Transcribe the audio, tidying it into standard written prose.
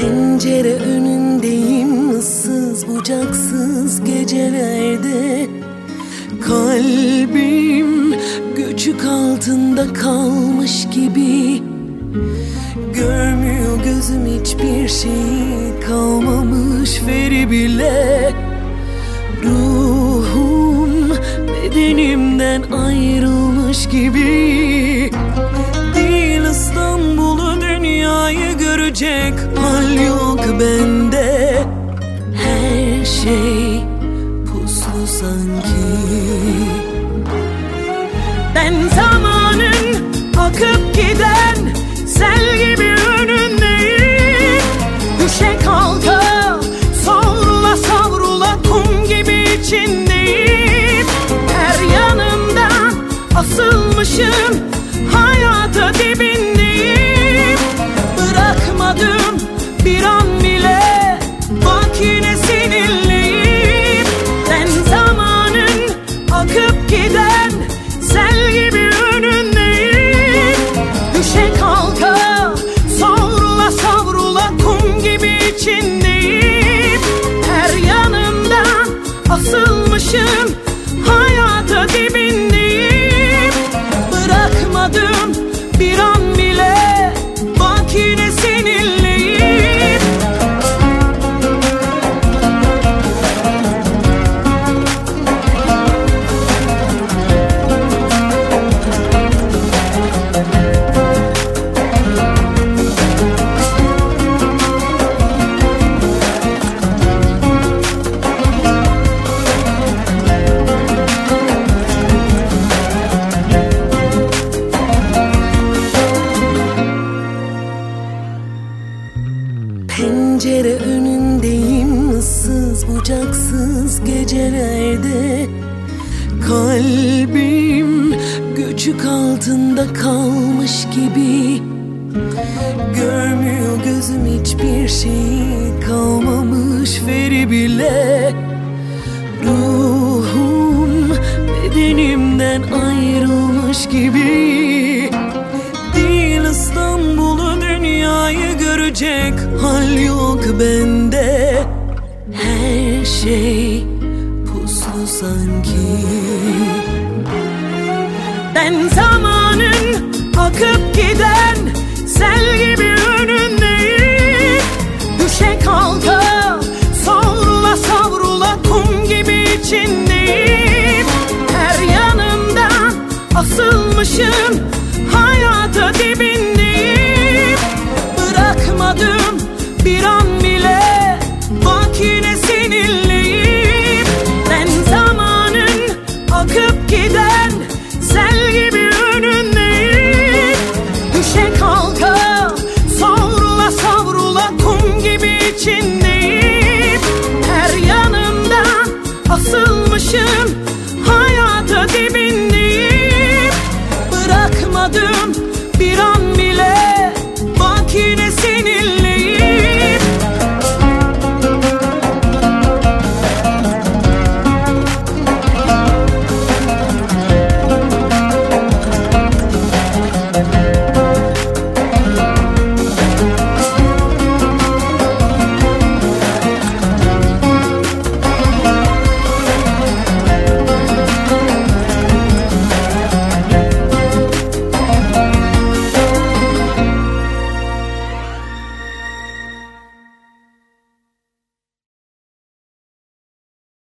Pencere önündeyim, ıssız bucaksız gecelerde. Kalbim göçük altında kalmış gibi. Görmüyor gözüm hiçbir şey, kalmamış veri bile. Ruhum bedenimden ayrılmış gibi. Değil İstanbul'u, dünyayı görecek hal yok bende. Her şey puslu sanki. Ben zamanın akıp giden sel gibi önündeyim. Düşe kalka savrula savrula kum gibi içindeyim. Her yanımdan asılmışım, hayata dibindeyim. Bırakmadım bir an bile, bak yine seninleyim. Ben zamanın akıp giden sel gibi önündeyim. Düşe kalka savrula savrula kum gibi içindeyim. Her yanımdan asılmışım, hayata dibindeyim. Bırakmadım bir an bile, bak yine seninleyim. Pencere önündeyim, ıssız bucaksız gecelerde. Kalbim göçük altında kalmış gibi. Görmüyor gözüm hiçbir şey, kalmamış veri bile. Ruhum bedenimden ayrılmış gibi. Değil İstanbul'u, dünyayı görecek hal yok bende. Her şey puslu sanki. Ben zamanın akıp giden sel gibi önündeyim. Düşe kalka savrula savrula kum gibi içindeyim. Her yanımdan asılmışım, hayata dibindeyim. Bırakmadım bir an bile, bak yine seninleyim. Ben zamanın akıp giden sel gibi önündeyim. Düşe kalka savrula savrula kum gibi içindeyim.